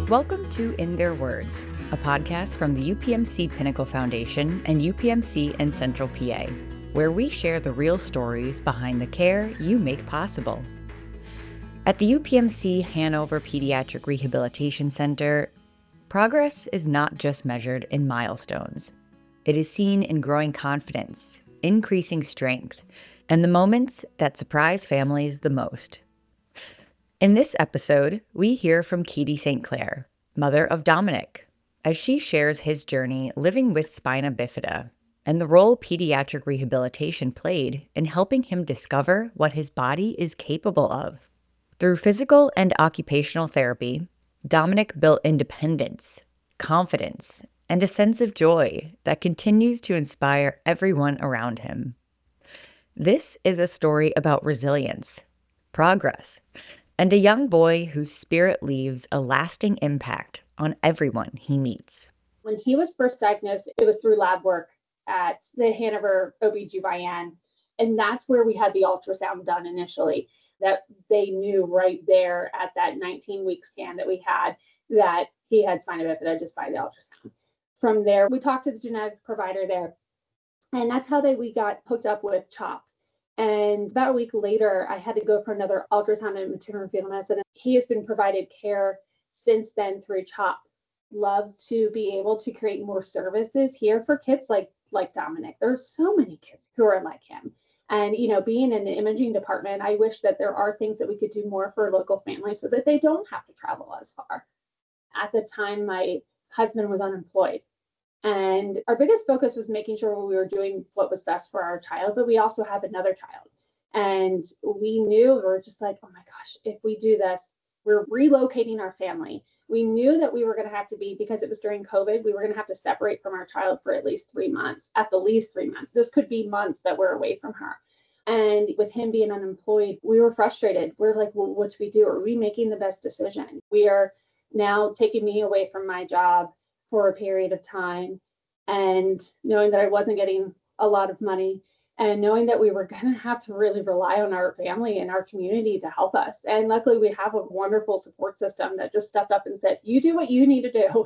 Welcome to In Their Words, a podcast from the UPMC Pinnacle Foundation and UPMC in Central PA, where we share the real stories behind the care you make possible. At the UPMC Hanover Pediatric Rehabilitation Center, progress is not just measured in milestones. It is seen in growing confidence, increasing strength, and the moments that surprise families the most. In this episode, we hear from Katie St. Clair, mother of Dominic, as she shares his journey living with spina bifida and the role pediatric rehabilitation played in helping him discover what his body is capable of. Through physical and occupational therapy, Dominic built independence, confidence, and a sense of joy that continues to inspire everyone around him. This is a story about resilience, progress, and a young boy whose spirit leaves a lasting impact on everyone he meets. When he was first diagnosed, it was through lab work at the Hanover OB/GYN, and that's where we had the ultrasound done initially, that they knew right there at that 19-week scan that we had that he had spina bifida just by the ultrasound. From there, we talked to the genetic provider there, and that's how we got hooked up with CHOP. And about a week later, I had to go for another ultrasound in maternal fetal medicine. He has been provided care since then through CHOP. Love to be able to create more services here for kids like Dominic. There's so many kids who are like him. And, being in the imaging department, I wish that there are things that we could do more for local families so that they don't have to travel as far. At the time, my husband was unemployed. And our biggest focus was making sure we were doing what was best for our child, but we also have another child. And we were just like, oh my gosh, if we do this, we're relocating our family. We knew that we were going to have to be, because it was during COVID, we were going to have to separate from our child for at least 3 months, at the least 3 months. This could be months that we're away from her. And with him being unemployed, we were frustrated. We're like, well, what do we do? Are we making the best decision? We are now taking me away from my job for a period of time, and knowing that I wasn't getting a lot of money, and knowing that we were going to have to really rely on our family and our community to help us. And luckily, we have a wonderful support system that just stepped up and said, you do what you need to do,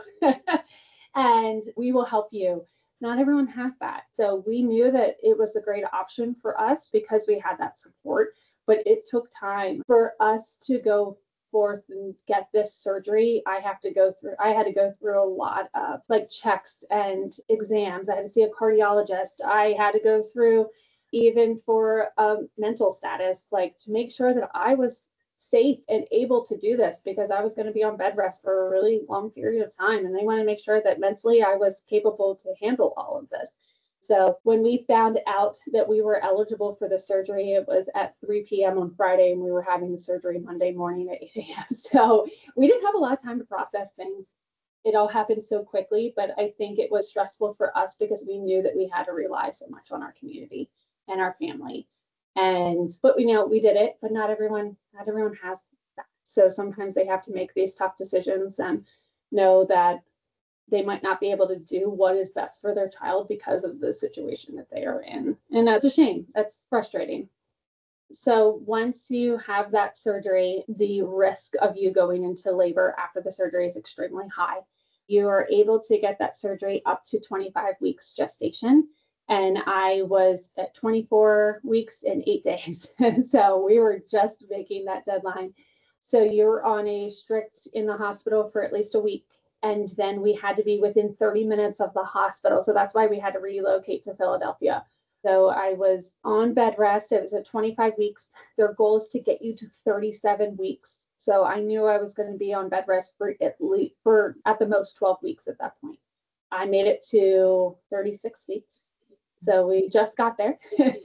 and we will help you. Not everyone has that. So we knew that it was a great option for us because we had that support, but it took time for us to go forth and get this surgery. I had to go through a lot of checks and exams. I had to see a cardiologist. I had to go through even for mental status, to make sure that I was safe and able to do this, because I was going to be on bed rest for a really long period of time. And they wanted to make sure that mentally I was capable to handle all of this. So when we found out that we were eligible for the surgery, it was at 3 p.m. on Friday, and we were having the surgery Monday morning at 8 a.m. So we didn't have a lot of time to process things. It all happened so quickly, but I think it was stressful for us because we knew that we had to rely so much on our community and our family. But we did it, but not everyone has that. So sometimes they have to make these tough decisions and know that they might not be able to do what is best for their child because of the situation that they are in. And that's a shame. That's frustrating. So once you have that surgery, the risk of you going into labor after the surgery is extremely high. You are able to get that surgery up to 25 weeks gestation. And I was at 24 weeks and 8 days. So we were just making that deadline. So you're on a strict in the hospital for at least a week. And then we had to be within 30 minutes of the hospital. So that's why we had to relocate to Philadelphia. So I was on bed rest. It was at 25 weeks. Their goal is to get you to 37 weeks. So I knew I was going to be on bed rest for at the most 12 weeks at that point. I made it to 36 weeks. So we just got there.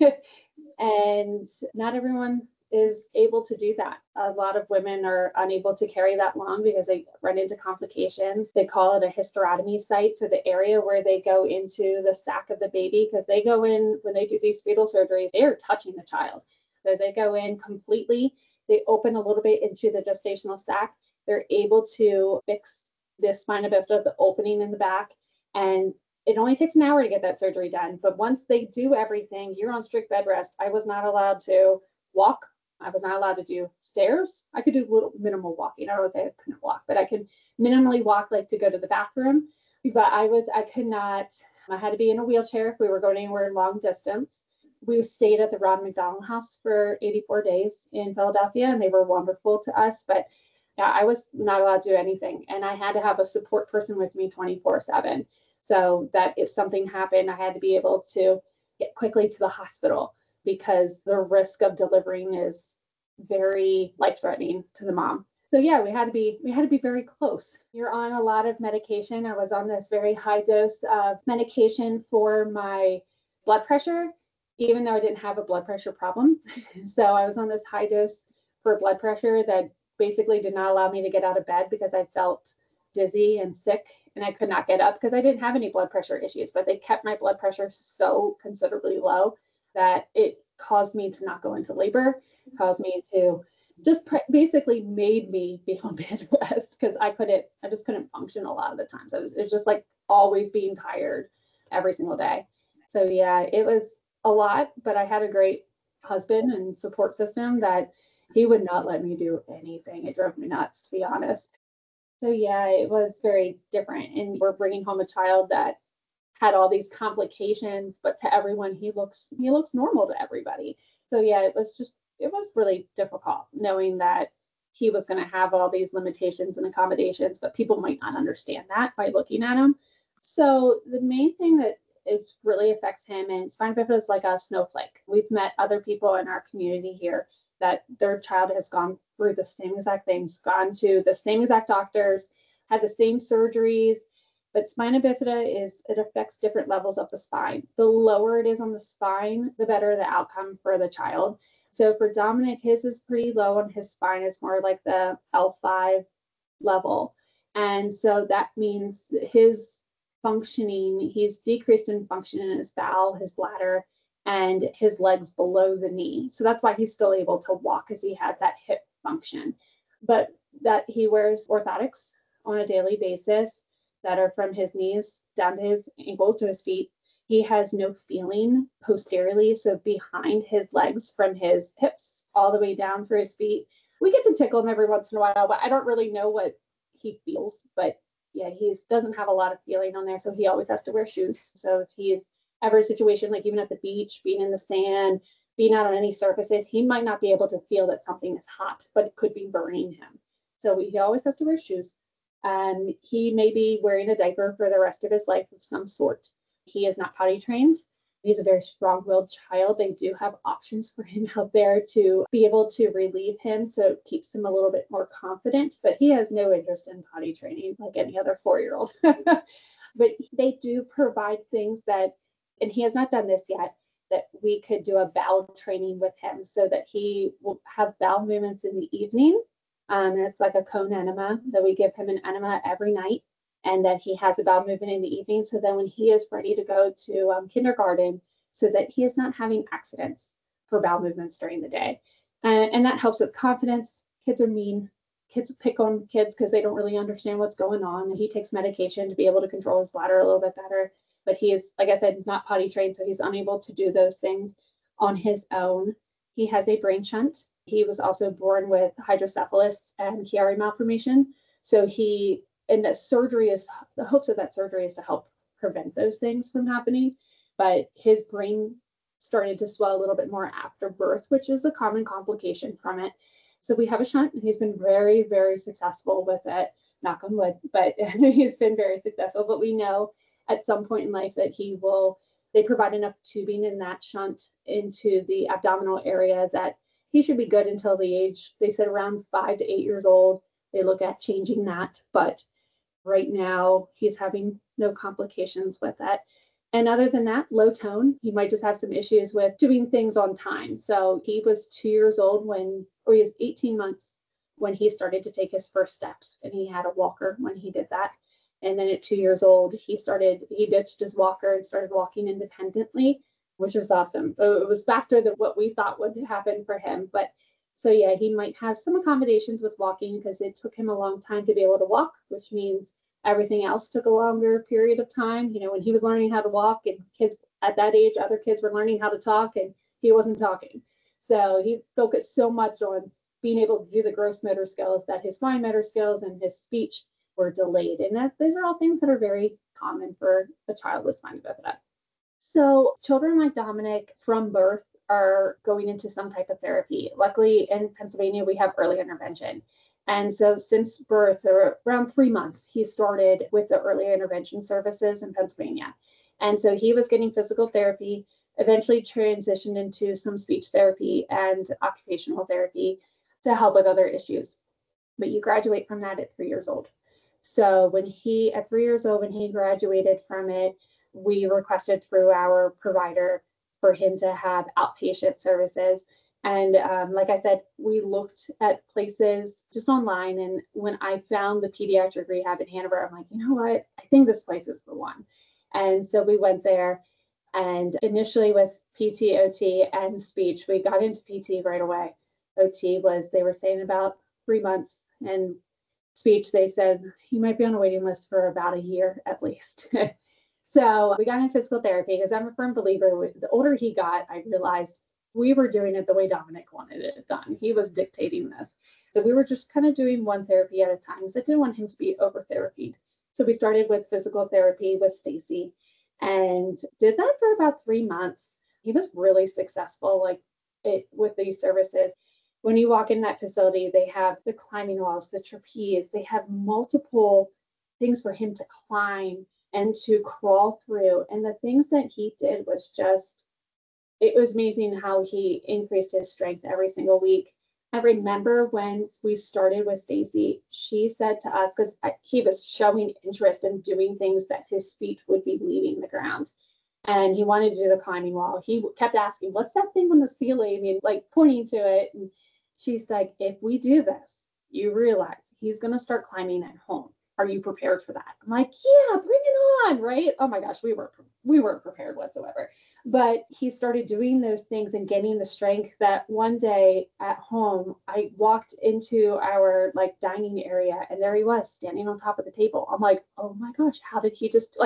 And not everyone is able to do that. A lot of women are unable to carry that long because they run into complications. They call it a hysterotomy site. So the area where they go into the sac of the baby, because they go in when they do these fetal surgeries, they are touching the child. So they go in completely, they open a little bit into the gestational sac. They're able to fix the spina bifida, the opening in the back, and it only takes an hour to get that surgery done. But once they do everything, you're on strict bed rest. I was not allowed to walk I was not allowed to do stairs. I could do little minimal walking. I don't say I couldn't walk, but I could minimally walk, like to go to the bathroom. But I could not, I had to be in a wheelchair if we were going anywhere long distance. We stayed at the Ron McDonald House for 84 days in Philadelphia, and they were wonderful to us. But yeah, I was not allowed to do anything. And I had to have a support person with me 24/7. So that if something happened, I had to be able to get quickly to the hospital because the risk of delivering is very life-threatening to the mom. So yeah, we had to be very close. You're on a lot of medication. I was on this very high dose of medication for my blood pressure, even though I didn't have a blood pressure problem. So I was on this high dose for blood pressure that basically did not allow me to get out of bed because I felt dizzy and sick and I could not get up because I didn't have any blood pressure issues, but they kept my blood pressure so considerably low that it caused me to not go into labor, caused me to basically made me be on bed rest because I just couldn't function a lot of the times. It was just like always being tired every single day. So yeah, it was a lot, but I had a great husband and support system that he would not let me do anything. It drove me nuts, to be honest. So yeah, it was very different. And we're bringing home a child that had all these complications, but to everyone he looks normal to everybody. So yeah, it was really difficult knowing that he was going to have all these limitations and accommodations, but people might not understand that by looking at him. So the main thing that it really affects him, and spina bifida is like a snowflake. We've met other people in our community here that their child has gone through the same exact things, gone to the same exact doctors, had the same surgeries. But spina bifida it affects different levels of the spine. The lower it is on the spine, the better the outcome for the child. So for Dominic, his is pretty low on his spine. It's more like the L5 level. And so that means his functioning, he's decreased in function in his bowel, his bladder, and his legs below the knee. So that's why he's still able to walk because he has that hip function. But that he wears orthotics on a daily basis that are from his knees down to his ankles to his feet. He has no feeling posteriorly, so behind his legs from his hips all the way down through his feet. We get to tickle him every once in a while, but I don't really know what he feels. But yeah, he doesn't have a lot of feeling on there, so he always has to wear shoes. So if he's ever in a situation like even at the beach, being in the sand, being out on any surfaces, he might not be able to feel that something is hot, but it could be burning him. So he always has to wear shoes. He may be wearing a diaper for the rest of his life of some sort. He is not potty trained. He's a very strong-willed child. They do have options for him out there to be able to relieve him, so it keeps him a little bit more confident, but he has no interest in potty training like any other 4-year-old. But they do provide things that, and he has not done this yet, that we could do a bowel training with him so that he will have bowel movements in the evening. And it's like a cone enema that we give him an enema every night, and that he has a bowel movement in the evening. So then when he is ready to go to kindergarten, so that he is not having accidents for bowel movements during the day. And that helps with confidence. Kids are mean. Kids pick on kids because they don't really understand what's going on. And he takes medication to be able to control his bladder a little bit better. But he is, like I said, he's not potty trained, so he's unable to do those things on his own. He has a brain shunt. He was also born with hydrocephalus and Chiari malformation. So and the hopes of that surgery is to help prevent those things from happening. But his brain started to swell a little bit more after birth, which is a common complication from it. So we have a shunt, and he's been very, very successful with it, knock on wood, but he's been very successful. But we know at some point in life that they provide enough tubing in that shunt into the abdominal area that he should be good until the age, they said around 5 to 8 years old. They look at changing that, but right now he's having no complications with that. And other than that, low tone, he might just have some issues with doing things on time. So he was 2 years old he was 18 months when he started to take his first steps, and he had a walker when he did that. And then at 2 years old, he ditched his walker and started walking independently, which was awesome. It was faster than what we thought would happen for him. But so yeah, he might have some accommodations with walking because it took him a long time to be able to walk, which means everything else took a longer period of time. When he was learning how to walk, and kids at that age, other kids were learning how to talk, and he wasn't talking. So he focused so much on being able to do the gross motor skills that his fine motor skills and his speech were delayed. And those are all things that are very common for a child with spina bifida. So children like Dominic from birth are going into some type of therapy. Luckily in Pennsylvania, we have early intervention. And so since birth, or around 3 months, he started with the early intervention services in Pennsylvania. And so he was getting physical therapy, eventually transitioned into some speech therapy and occupational therapy to help with other issues. But you graduate from that at 3 years old. So at 3 years old, when he graduated from it, we requested through our provider for him to have outpatient services. And like I said, we looked at places just online. And when I found the pediatric rehab in Hanover, I'm like, you know what? I think this place is the one. And so we went there, and initially with PT, OT, and speech, we got into PT right away. OT they were saying about 3 months, and speech, they said he might be on a waiting list for about a year at least. So we got into physical therapy because I'm a firm believer. The older he got, I realized we were doing it the way Dominic wanted it done. He was dictating this. So we were just kind of doing one therapy at a time because I didn't want him to be over therapied. So we started with physical therapy with Stacy and did that for about 3 months. He was really successful with these services. When you walk in that facility, they have the climbing walls, the trapeze, they have multiple things for him to climb and to crawl through. And the things that he did was it was amazing how he increased his strength every single week. I remember when we started with Stacy, she said to us, because he was showing interest in doing things that his feet would be leaving the ground. And he wanted to do the climbing wall. He kept asking, what's that thing on the ceiling? And pointing to it. And she's like, if we do this, you realize he's going to start climbing at home. Are you prepared for that? I'm like, yeah, bring it on, right? Oh my gosh, we weren't prepared whatsoever. But he started doing those things and getting the strength that one day at home, I walked into our dining area and there he was standing on top of the table. I'm like, oh my gosh, how did he just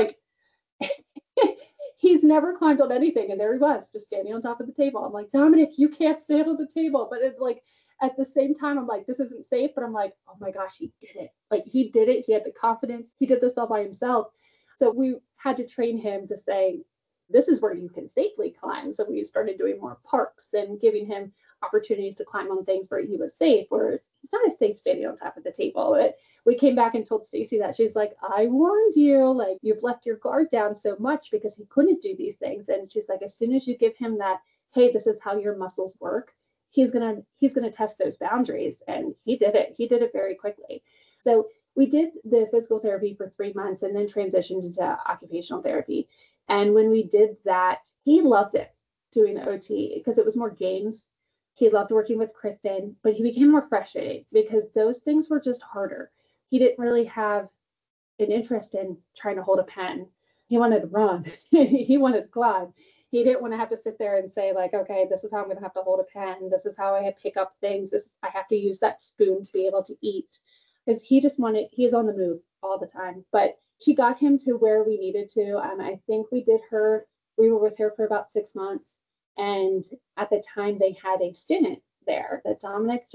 he's never climbed on anything. And there he was just standing on top of the table. I'm like, Dominic, you can't stand on the table. But it's at the same time, I'm like, this isn't safe. But I'm like, oh my gosh, he did it. He did it. He had the confidence. He did this all by himself. So we had to train him to say, this is where you can safely climb. So we started doing more parks and giving him opportunities to climb on things where he was safe, where it's not as safe standing on top of the table. But we came back and told Stacy that. She's like, I warned you, you've left your guard down so much because he couldn't do these things. And she's like, as soon as you give him that, hey, this is how your muscles work, he's gonna test those boundaries. And he did it. He did it very quickly. So we did the physical therapy for 3 months and then transitioned into occupational therapy. And when we did that, he loved it, doing OT, because it was more games. He loved working with Kristen, but he became more frustrated because those things were just harder. He didn't really have an interest in trying to hold a pen. He wanted to run. He wanted to climb. He didn't want to have to sit there and say, okay, this is how I'm going to have to hold a pen. This is how I pick up things. I have to use that spoon to be able to eat. Because he's on the move all the time. But she got him to where we needed to. And I think we were with her for about 6 months. And at the time they had a student there that Dominic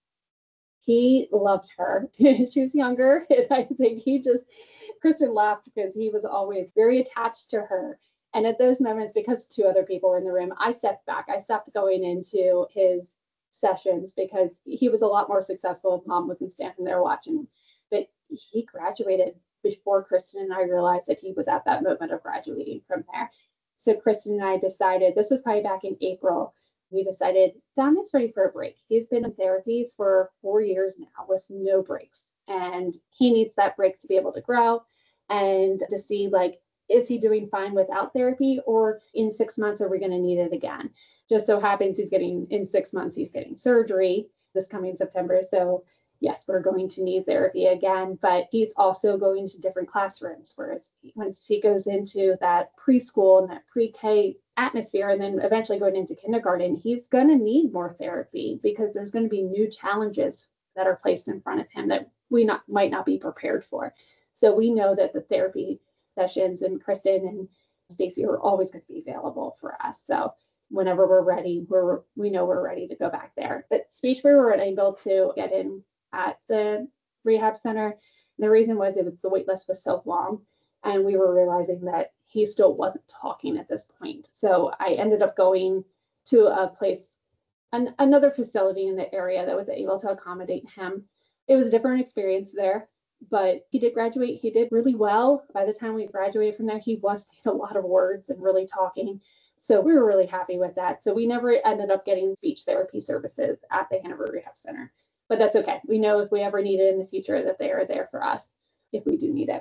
he loved her. She was younger. And I think Kristen laughed because he was always very attached to her. And at those moments, because 2 other people were in the room, I stepped back. I stopped going into his sessions because he was a lot more successful if Mom wasn't standing there watching. But he graduated before Kristen and I realized that he was at that moment of graduating from there. So Kristen and I decided, this was probably back in April, we decided Dominic's ready for a break. He's been in therapy for 4 years now with no breaks. And he needs that break to be able to grow and to see, is he doing fine without therapy, or in 6 months, are we going to need it again? Just so happens in 6 months, he's getting surgery this coming September. So yes, we're going to need therapy again, but he's also going to different classrooms, whereas once he goes into that preschool and that pre-K atmosphere, and then eventually going into kindergarten, he's going to need more therapy because there's going to be new challenges that are placed in front of him that we might not be prepared for. So we know that the therapy sessions and Kristen and Stacy are always going to be available for us. So whenever we're ready, we know we're ready to go back there. But speech we were unable to get in at the rehab center. The reason was the wait list was so long, and we were realizing that he still wasn't talking at this point. So I ended up going to a place, another facility in the area that was able to accommodate him. It was a different experience there, but he did graduate. He did really well. By the time we graduated from there, he was saying a lot of words and really talking. So we were really happy with that. So we never ended up getting speech therapy services at the Hanover Rehab Center, but that's okay. We know if we ever need it in the future that they are there for us if we do need it.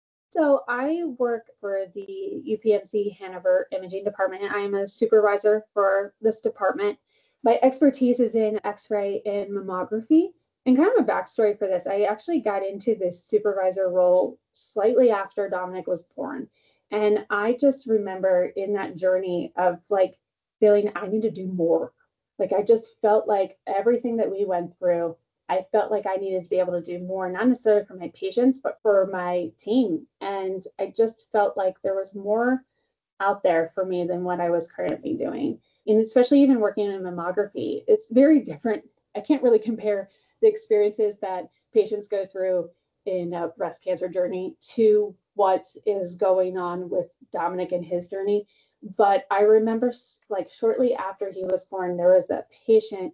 So I work for the UPMC Hanover Imaging Department. I am a supervisor for this department. My expertise is in X-ray and mammography. And kind of a backstory for this, I actually got into this supervisor role slightly after Dominic was born. And I just remember in that journey of like feeling I need to do more. Like I just felt like everything that we went through, I felt like I needed to be able to do more, not necessarily for my patients, but for my team. And I just felt like there was more out there for me than what I was currently doing. And especially even working in mammography, it's very different. I can't really compare the experiences that patients go through in a breast cancer journey to what is going on with Dominic and his journey. But I remember like shortly after he was born, there was a patient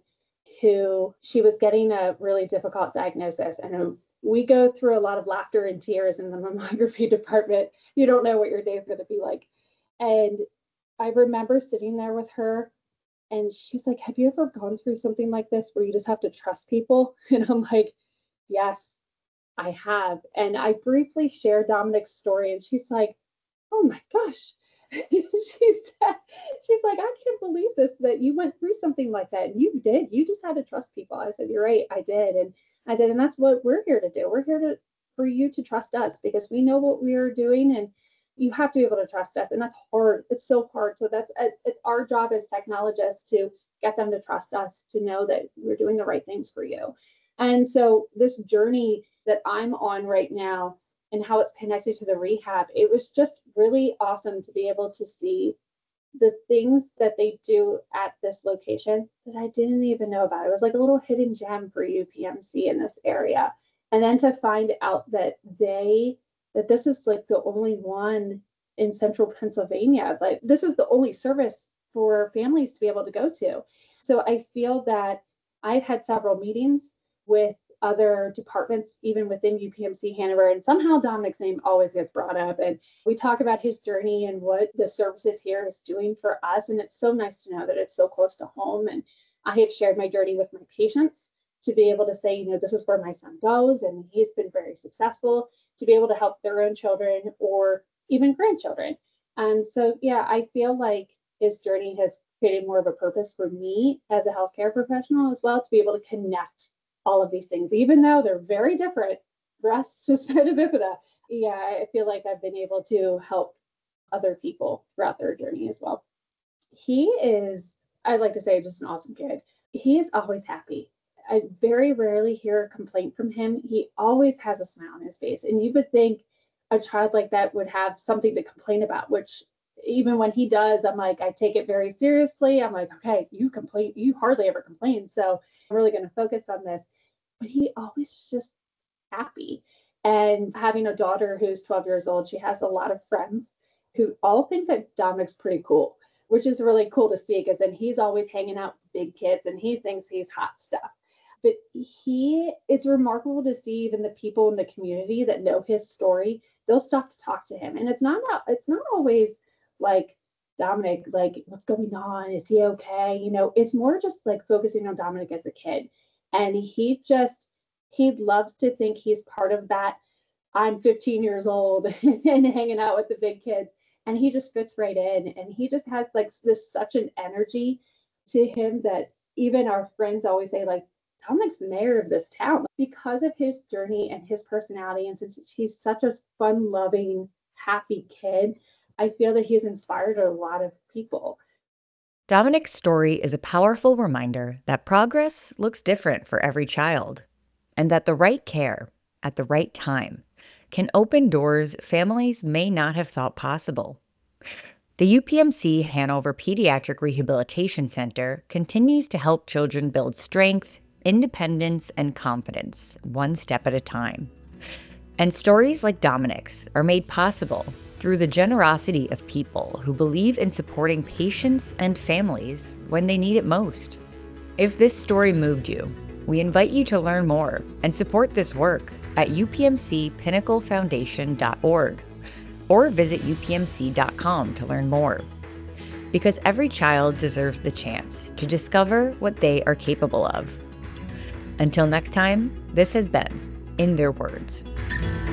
who she was getting a really difficult diagnosis. And we go through a lot of laughter and tears in the mammography department. You don't know what your day is going to be like. And I remember sitting there with her and she's like, have you ever gone through something like this where you just have to trust people? And I'm like, yes, I have. And I briefly shared Dominic's story and she's like, oh my gosh. she's like, I can't believe this, that you went through something like that. And you did. You just had to trust people. I said, you're right. I did. And I said, and that's what we're here to do. We're here for you to trust us because we know what we are doing. And you have to be able to trust us. And that's hard. It's so hard. So it's our job as technologists to get them to trust us, to know that we're doing the right things for you. And so this journey that I'm on right now and how it's connected to the rehab, it was just really awesome to be able to see the things that they do at this location that I didn't even know about. It was like a little hidden gem for UPMC in this area. And then to find out that this is like the only one in central Pennsylvania, like this is the only service for families to be able to go to. So I feel that I've had several meetings with other departments, even within UPMC Hanover, and somehow Dominic's name always gets brought up. And we talk about his journey and what the services here is doing for us. And it's so nice to know that it's so close to home. And I have shared my journey with my patients to be able to say, this is where my son goes. And he's been very successful to be able to help their own children or even grandchildren. And so, yeah, I feel like his journey has created more of a purpose for me as a healthcare professional as well, to be able to connect all of these things, even though they're very different, breast to spina bifida. Yeah, I feel like I've been able to help other people throughout their journey as well. He is, I'd like to say, just an awesome kid. He is always happy. I very rarely hear a complaint from him. He always has a smile on his face. And you would think a child like that would have something to complain about, which even when he does, I'm like, I take it very seriously. I'm like, okay, you hardly ever complain. So I'm really going to focus on this. But he always is just happy. And having a daughter who's 12 years old, she has a lot of friends who all think that Dominic's pretty cool, which is really cool to see because then he's always hanging out with big kids and he thinks he's hot stuff. But it's remarkable to see even the people in the community that know his story, they'll stop to talk to him. And it's not always like, Dominic, like, what's going on? Is he okay? It's more just like focusing on Dominic as a kid. And he loves to think he's part of that. I'm 15 years old and hanging out with the big kids. And he just fits right in. And he just has like such an energy to him that even our friends always say, like, Dominic's the mayor of this town because of his journey and his personality. And since he's such a fun-loving, happy kid, I feel that he's inspired a lot of people. Dominic's story is a powerful reminder that progress looks different for every child, and that the right care at the right time can open doors families may not have thought possible. The UPMC Hanover Pediatric Rehabilitation Center continues to help children build strength, independence, and confidence, one step at a time. And stories like Dominic's are made possible through the generosity of people who believe in supporting patients and families when they need it most. If this story moved you, we invite you to learn more and support this work at upmcpinnaclefoundation.org or visit upmc.com to learn more. Because every child deserves the chance to discover what they are capable of. Until next time, this has been In Their Words.